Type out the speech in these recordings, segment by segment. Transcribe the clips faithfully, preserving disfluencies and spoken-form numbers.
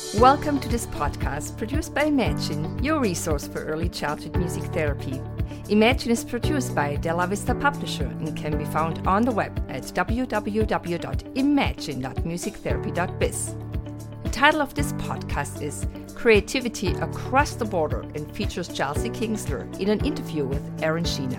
Welcome to this podcast produced by Imagine, your resource for early childhood music therapy. Imagine is produced by Della Vista Publisher and can be found on the web at w w w dot imagine dot music therapy dot biz. The title of this podcast is Creativity Across the Border and features Chelsea Kingsler in an interview with Erin Sheena.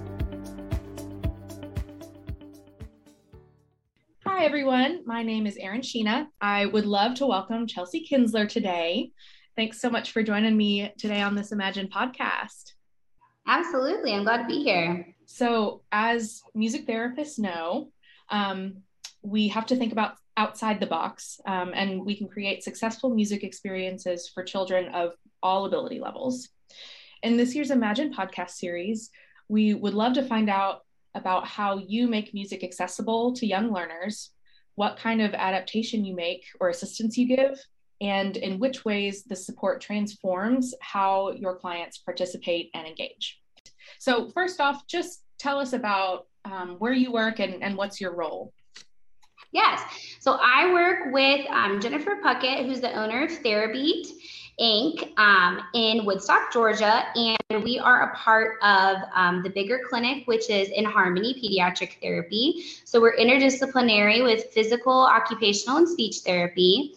Hi everyone, my name is Erin Sheena. I would love to welcome Chelsea Kingsler today. Thanks so much for joining me today on this Imagine podcast. Absolutely, I'm glad to be here. So as music therapists know, um, we have to think about outside the box um, and we can create successful music experiences for children of all ability levels. In this year's Imagine podcast series, we would love to find out about how you make music accessible to young learners, what kind of adaptation you make or assistance you give, and in which ways the support transforms how your clients participate and engage. So first off, just tell us about um, where you work and, and what's your role. Yes, so I work with um, Jennifer Puckett, who's the owner of Therabeat Incorporated um, in Woodstock, Georgia, and we are a part of um, the bigger clinic, which is In Harmony Pediatric Therapy. So we're interdisciplinary with physical, occupational, and speech therapy.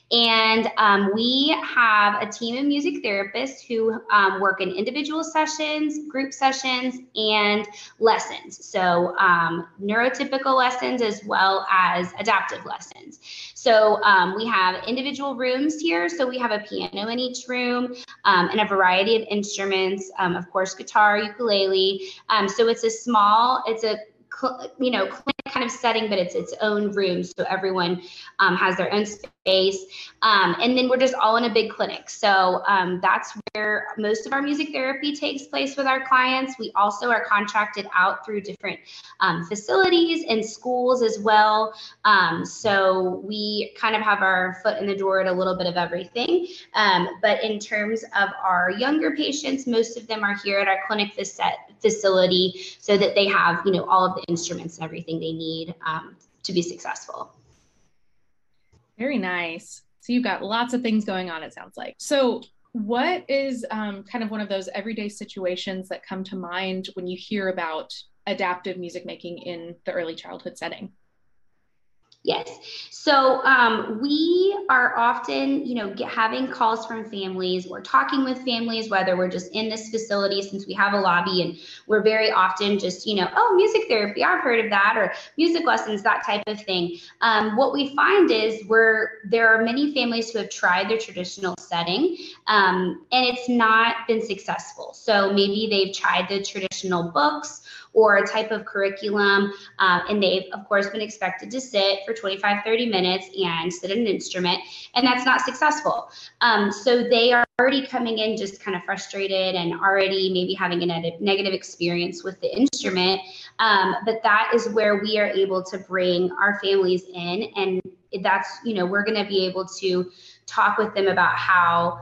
And um, we have a team of music therapists who um, work in individual sessions, group sessions, and lessons. So um, neurotypical lessons as well as adaptive lessons. So um, we have individual rooms here. So we have a piano in each room um, and a variety of instruments, um, of course, guitar, ukulele. Um, so it's a small, it's a you know, clinic kind of setting, but it's its own room. So everyone um, has their own space. Um, and then we're just all in a big clinic. So um, that's where most of our music therapy takes place with our clients. We also are contracted out through different um, facilities and schools as well. Um, so we kind of have our foot in the door at a little bit of everything. Um, but in terms of our younger patients, most of them are here at our clinic facility so that they have, you know, all of the instruments and everything they need um, to be successful. Very nice. So you've got lots of things going on, it sounds like. So what is um, kind of one of those everyday situations that come to mind when you hear about adaptive music making in the early childhood setting? Yes. So um, we are often, you know, get, having calls from families or talking with families, whether we're just in this facility since we have a lobby, and we're very often just, you know, oh, music therapy, I've heard of that, or music lessons, that type of thing. Um, what we find is we're, there are many families who have tried their traditional setting um, and it's not been successful. So maybe they've tried the traditional books or a type of curriculum, uh, and they've, of course, been expected to sit for twenty-five, thirty minutes and sit at an instrument, and that's not successful. Um, so they are already coming in just kind of frustrated and already maybe having a ne- negative experience with the instrument, um, but that is where we are able to bring our families in, and that's, you know, we're gonna be able to talk with them about how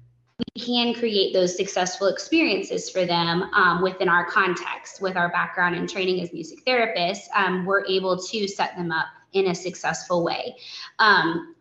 we can create those successful experiences for them um, within our context. With our background and training as music therapists, um, we're able to set them up in a successful way. Um,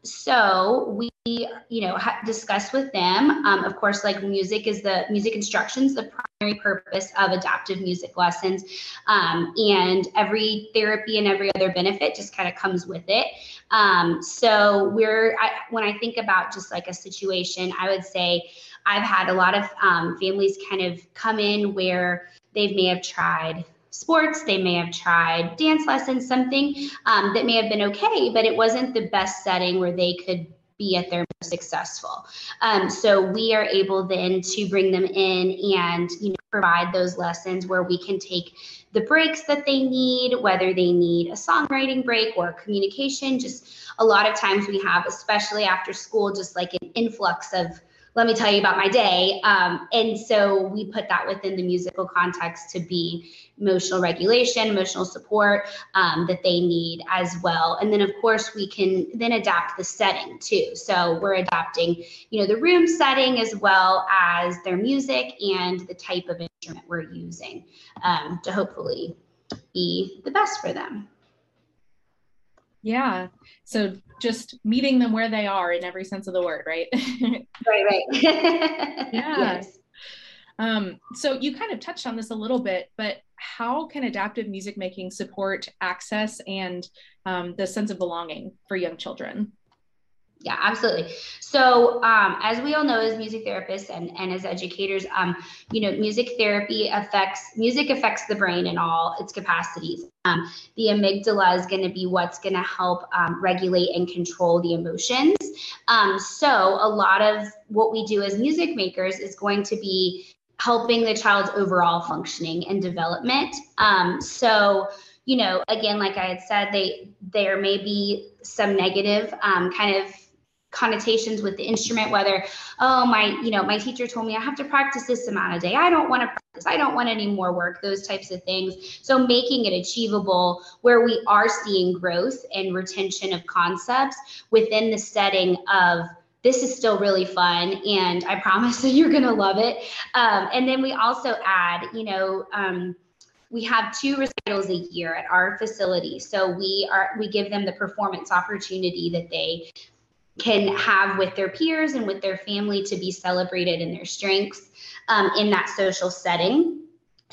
so we, you know, ha- discuss with them, um, of course, like music is the music instructions, the primary purpose of adaptive music lessons. Um, and every therapy and every other benefit just kind of comes with it. Um, so we're, I, when I think about just like a situation, I would say I've had a lot of um, families kind of come in where they may have tried sports, they may have tried dance lessons, something um, that may have been okay, but it wasn't the best setting where they could be at their most successful. Um, so we are able then to bring them in and, you know, provide those lessons where we can take the breaks that they need, whether they need a songwriting break or communication. Just a lot of times we have, especially after school, just like an influx of, let me tell you about my day. Um, and so we put that within the musical context to be emotional regulation, emotional support um, that they need as well. And then of course we can then adapt the setting too. So we're adapting, you know, the room setting as well as their music and the type of instrument we're using um, to hopefully be the best for them. Yeah. So just meeting them where they are in every sense of the word, right? Right, right. Yeah. Yes. Um, so you kind of touched on this a little bit, but how can adaptive music making support access and um, the sense of belonging for young children? Yeah, absolutely. So, um, as we all know, as music therapists and, and as educators, um, you know, music therapy affects music affects the brain in all its capacities. Um, the amygdala is going to be what's going to help um, regulate and control the emotions. Um, so, a lot of what we do as music makers is going to be helping the child's overall functioning and development. Um, so, you know, again, like I had said, they there may be some negative um, kind of connotations with the instrument, whether, oh, my, you know, my teacher told me I have to practice this amount a day. I don't want to practice. I don't want any more work, those types of things. So making it achievable where we are seeing growth and retention of concepts within the setting of this is still really fun and I promise that you're going to love it. Um, and then we also add, you know, um, we have two recitals a year at our facility. So we are, we give them the performance opportunity that they can have with their peers and with their family to be celebrated in their strengths um, in that social setting.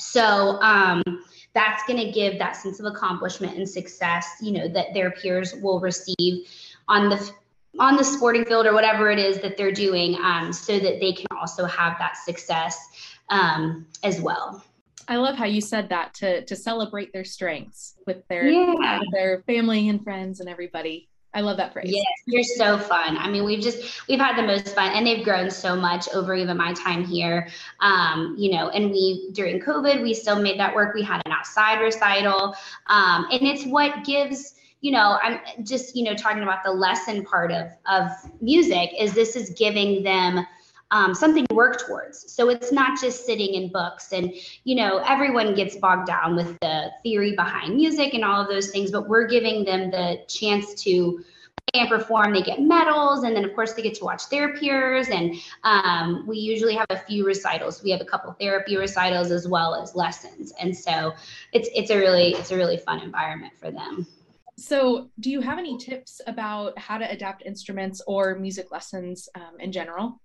So um, that's going to give that sense of accomplishment and success, you know, that their peers will receive on the on the sporting field or whatever it is that they're doing, um, so that they can also have that success um, as well. I love how you said that, to to celebrate their strengths with their Yeah. with their family and friends and everybody. I love that phrase. Yes, they're so fun. I mean, we've just, we've had the most fun and they've grown so much over even my time here. Um, you know, and we, during COVID, we still made that work. We had an outside recital. Um, and it's what gives, you know, I'm just, you know, talking about the lesson part of, of music is this is giving them Um, something to work towards. So it's not just sitting in books and, you know, everyone gets bogged down with the theory behind music and all of those things, but we're giving them the chance to play and perform. They get medals. And then of course they get to watch their peers. And um, we usually have a few recitals. We have a couple therapy recitals as well as lessons. And so it's, it's a really, it's a really fun environment for them. So do you have any tips about how to adapt instruments or music lessons um, in general?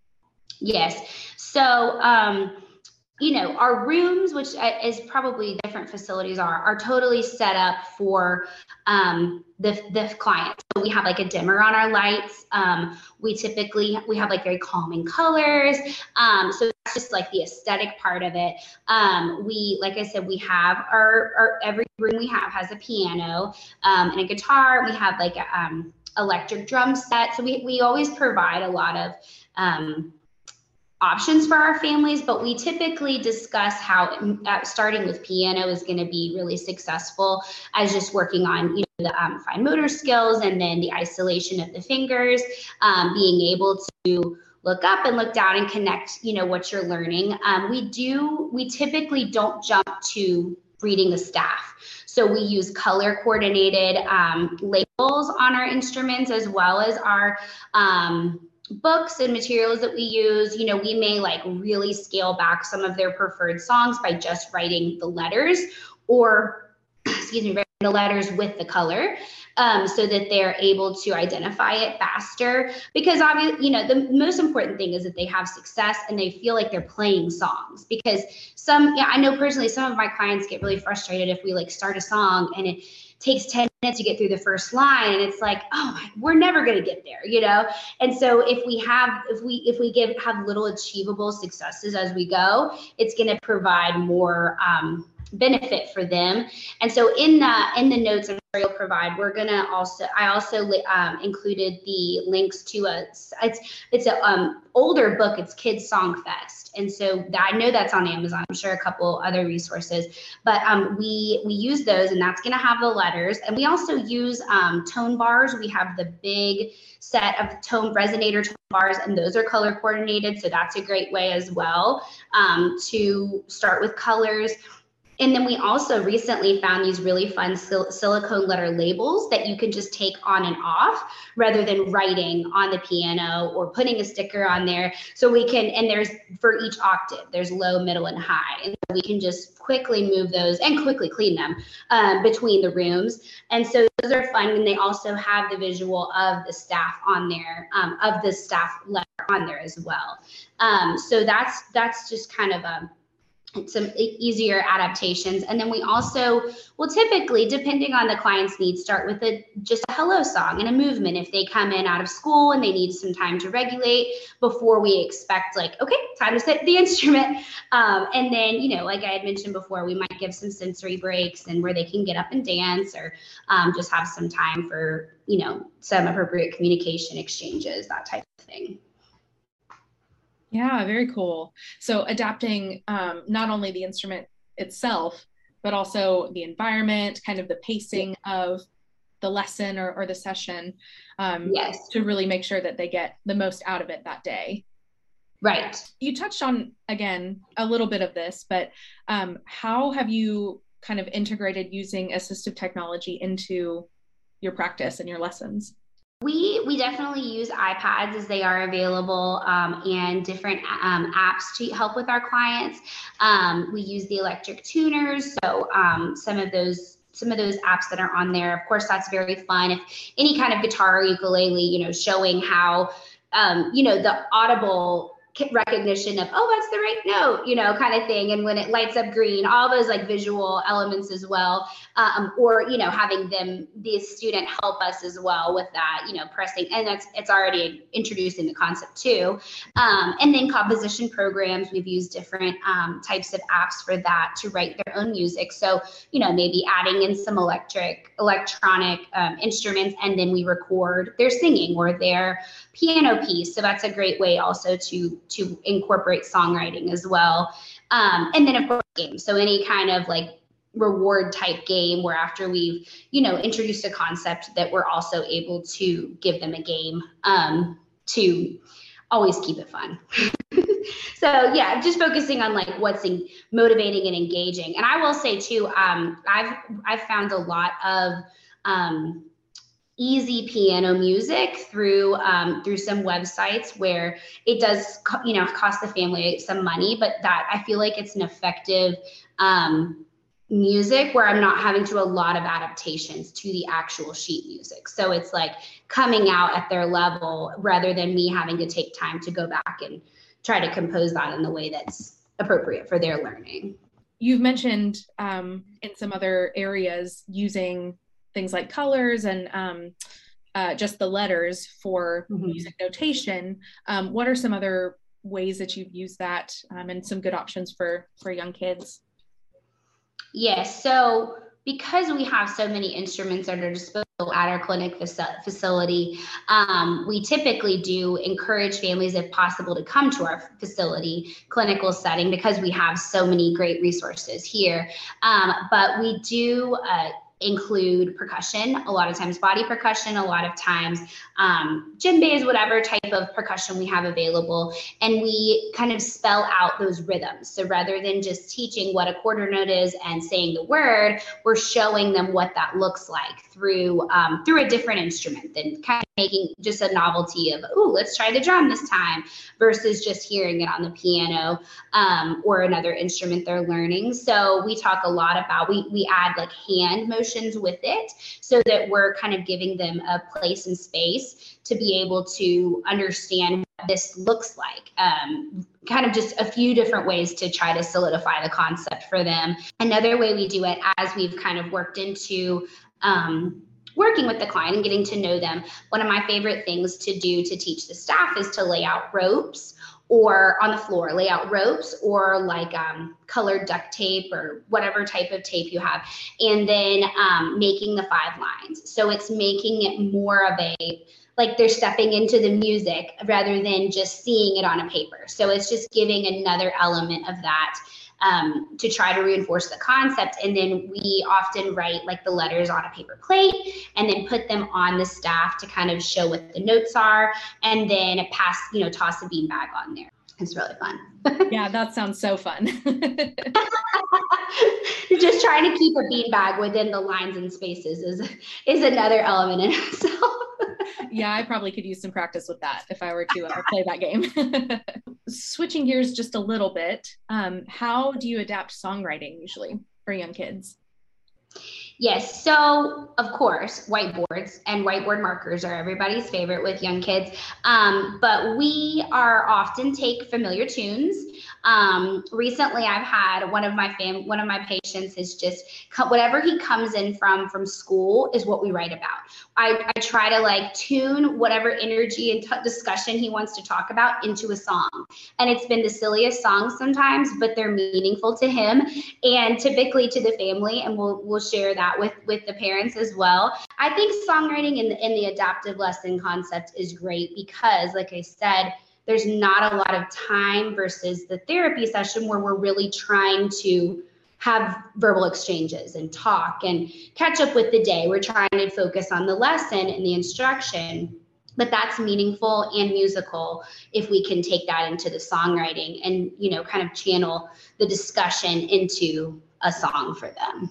Yes. So, um, you know, our rooms, which is probably different facilities are, are totally set up for um, the, the clients. So we have like a dimmer on our lights. Um, we typically, we have like very calming colors. Um, so that's just like the aesthetic part of it. Um, we, like I said, we have our, our, every room we have has a piano um, and a guitar. We have like a um, electric drum set. So we, we always provide a lot of, um, options for our families, but we typically discuss how uh, starting with piano is going to be really successful as just working on, you know, the um, fine motor skills and then the isolation of the fingers, um, being able to look up and look down and connect, you know, what you're learning. Um, we do, we typically don't jump to reading the staff. So we use color coordinated um, labels on our instruments as well as our um, books and materials that we use. You know, we may like really scale back some of their preferred songs by just writing the letters or, excuse me, writing the letters with the color um, so that they're able to identify it faster. Because obviously, you know, the most important thing is that they have success and they feel like they're playing songs. Because some, yeah, I know personally, some of my clients get really frustrated if we like start a song and it takes ten minutes to get through the first line and it's like, oh, we're never going to get there, you know? And so if we have, if we, if we give, have little achievable successes as we go, it's going to provide more um, benefit for them. And so in the, in the notes I'm sure you'll provide, we're going to also, I also um, included the links to a, it's, it's a um, older book. It's Kids Song Fest. And so I know that's on Amazon. I'm sure a couple other resources, but um, we, we use those and that's going to have the letters. And we also use um, tone bars. We have the big set of tone resonator tone bars and those are color coordinated. So that's a great way as well um, to start with colors. And then we also recently found these really fun sil- silicone letter labels that you can just take on and off rather than writing on the piano or putting a sticker on there. So we can, and there's for each octave, there's low, middle, and high. And we can just quickly move those and quickly clean them um, between the rooms. And so those are fun. And they also have the visual of the staff on there, um, of the staff letter on there as well. Um, so that's, that's just kind of a, some easier adaptations. And then we also will typically, depending on the client's needs, start with a just a hello song and a movement if they come in out of school and they need some time to regulate before we expect like, okay, time to set the instrument. Um, and then, you know, like I had mentioned before, we might give some sensory breaks and where they can get up and dance or um, just have some time for, you know, some appropriate communication exchanges, that type of thing. Yeah, very cool. So adapting um, not only the instrument itself, but also the environment, kind of the pacing of the lesson or, or the session um, yes. to really make sure that they get the most out of it that day. Right. You touched on, again, a little bit of this, but um, how have you kind of integrated using assistive technology into your practice and your lessons? We we definitely use iPads as they are available um, and different um, apps to help with our clients. Um, we use the electric tuners, so um, some of those some of those apps that are on there. Of course, that's very fun. If any kind of guitar or ukulele, you know, showing how um, you know the audible recognition of, oh, that's the right note, you know, kind of thing. And when it lights up green, all those like visual elements as well. Um, or, you know, having them, the student help us as well with that, you know, pressing, and that's, it's already introducing the concept too. Um, and then composition programs, we've used different um, types of apps for that to write their own music. So, you know, maybe adding in some electric, electronic um, instruments, and then we record their singing or their piano piece. So that's a great way also to to incorporate songwriting as well. Um, and then of course games. So any kind of like reward type game where after we've, you know, introduced a concept that we're also able to give them a game um, to always keep it fun. So yeah, just focusing on like what's in, motivating and engaging. And I will say too, um, I've, I've found a lot of um, easy piano music through um, through some websites where it does, you know, cost the family some money, but that I feel like it's an effective um, music where I'm not having to do a lot of adaptations to the actual sheet music. So it's like coming out at their level rather than me having to take time to go back and try to compose that in the way that's appropriate for their learning. You've mentioned um, in some other areas using things like colors and um, uh, just the letters for mm-hmm. music notation. Um, what are some other ways that you've used that um, and some good options for, for young kids? Yes, so because we have so many instruments at our disposal at our clinic facility, um, we typically do encourage families, if possible, to come to our facility clinical setting because we have so many great resources here. Um, but we do uh, include percussion, a lot of times body percussion, a lot of times um, djembes, whatever type of percussion we have available. And we kind of spell out those rhythms. So rather than just teaching what a quarter note is and saying the word, we're showing them what that looks like through um, through a different instrument, then kind of making just a novelty of, oh, let's try the drum this time versus just hearing it on the piano um, or another instrument they're learning. So we talk a lot about, we, we add like hand motions with it so that we're kind of giving them a place and space to be able to understand what this looks like. Um, kind of just a few different ways to try to solidify the concept for them. Another way we do it, as we've kind of worked into um, working with the client and getting to know them, one of my favorite things to do to teach the staff is to lay out ropes or on the floor, lay out ropes or like um, colored duct tape or whatever type of tape you have, and then um, making the five lines. So it's making it more of a, like they're stepping into the music rather than just seeing it on a paper. So it's just giving another element of that um, to try to reinforce the concept. And then we often write like the letters on a paper plate and then put them on the staff to kind of show what the notes are, and then pass, you know, toss a beanbag on there. It's really fun. Yeah, that sounds so fun. Just trying to keep a beanbag within the lines and spaces is is another element in itself. Yeah, I probably could use some practice with that if I were to uh, play that game. Switching gears just a little bit, um, how do you adapt songwriting usually for young kids? Yes. So, of course, whiteboards and whiteboard markers are everybody's favorite with young kids. Um, but we are often take familiar tunes. Um, recently, I've had one of my fam- one of my patients is just co- whatever he comes in from from school is what we write about. I, I try to like tune whatever energy and t- discussion he wants to talk about into a song. And it's been the silliest songs sometimes, but they're meaningful to him and typically to the family. And we'll we'll share that with with the parents as well. I think songwriting in the, in the adaptive lesson concept is great because, like I said, there's not a lot of time versus the therapy session where we're really trying to have verbal exchanges and talk and catch up with the day. We're trying to focus on the lesson and the instruction, but that's meaningful and musical if we can take that into the songwriting and, you know, kind of channel the discussion into a song for them.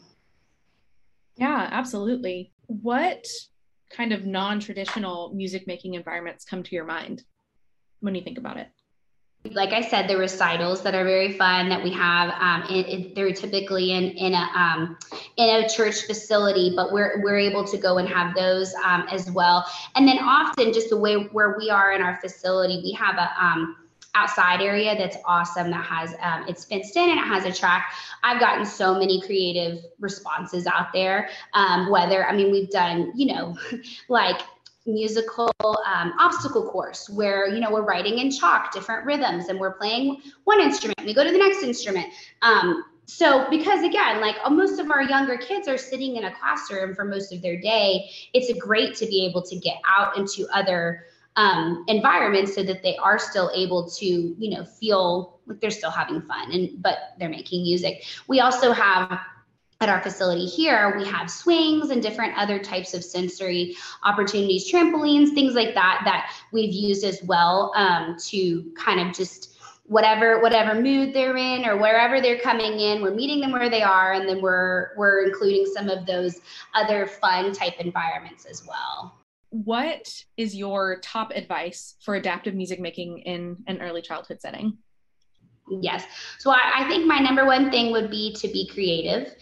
Yeah, absolutely. What kind of non-traditional music making environments come to your mind when you think about it? Like I said, the recitals that are very fun that we have, um, it, it, they're typically in in a um, in a church facility, but we're we're able to go and have those um, as well. And then often, just the way where we are in our facility, we have a um, outside area that's awesome that has um, it's fenced in and it has a track. I've gotten so many creative responses out there. Um, whether I mean we've done you know like. musical um, obstacle course where, you know, we're writing in chalk different rhythms and we're playing one instrument, we go to the next instrument. Um, so because again, like most of our younger kids are sitting in a classroom for most of their day, it's great to be able to get out into other um, environments so that they are still able to, you know, feel like they're still having fun and, but they're making music. We also have at our facility here, we have swings and different other types of sensory opportunities, trampolines, things like that, that we've used as well um, to kind of just whatever whatever mood they're in or wherever they're coming in, we're meeting them where they are, and then we're we're including some of those other fun type environments as well. What is your top advice for adaptive music making in an early childhood setting? Yes. So I, I think my number one thing would be to be creative.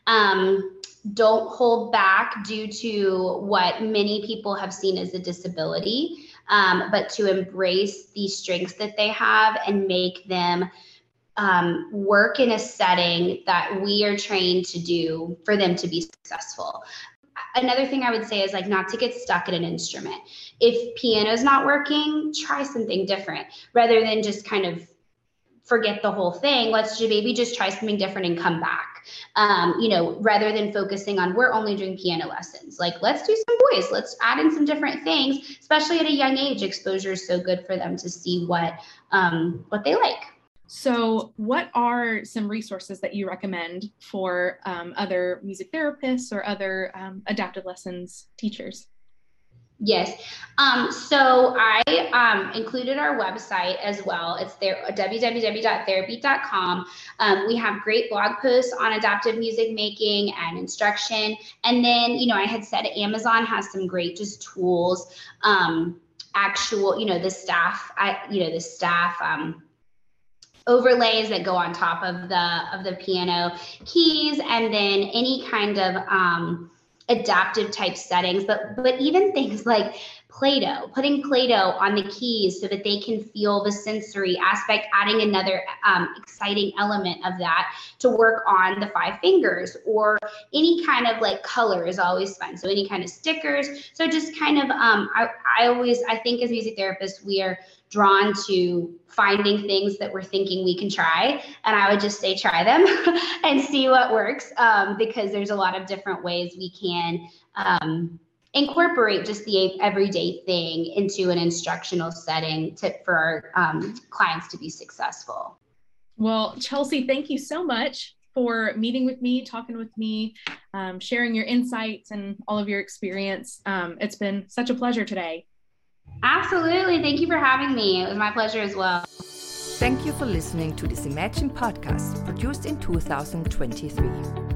Um, don't hold back due to what many people have seen as a disability, um, but to embrace the strengths that they have and make them um, work in a setting that we are trained to do for them to be successful. Another thing I would say is like not to get stuck at an instrument. If piano's not working, try something different rather than just kind of forget the whole thing. Let's just maybe just try something different and come back. Um, you know, rather than focusing on we're only doing piano lessons. Like let's do some voice. Let's add in some different things, especially at a young age. Exposure is so good for them to see what um, what they like. So what are some resources that you recommend for um, other music therapists or other um, adaptive lessons teachers? Yes. Um, so I um, included our website as well. It's there, w w w dot therapy dot com. Um, we have great blog posts on adaptive music making and instruction. And then, you know, I had said Amazon has some great just tools, um, actual, you know, the staff, I, you know, the staff, um, overlays that go on top of the, of the piano keys, and then any kind of, um, adaptive type settings, but but even things like Play-Doh, putting Play-Doh on the keys so that they can feel the sensory aspect, adding another um, exciting element of that to work on the five fingers, or any kind of like color is always fun. So any kind of stickers. So just kind of, um, I, I always, I think as music therapists, we are drawn to finding things that we're thinking we can try. And I would just say, try them and see what works, um, because there's a lot of different ways we can um, incorporate just the everyday thing into an instructional setting to, for our um, clients to be successful. Well, Chelsea, thank you so much for meeting with me, talking with me, um, sharing your insights and all of your experience. Um, it's been such a pleasure today. Absolutely. Thank you for having me. It was my pleasure as well. Thank you for listening to this Imagine podcast produced in two thousand twenty-three.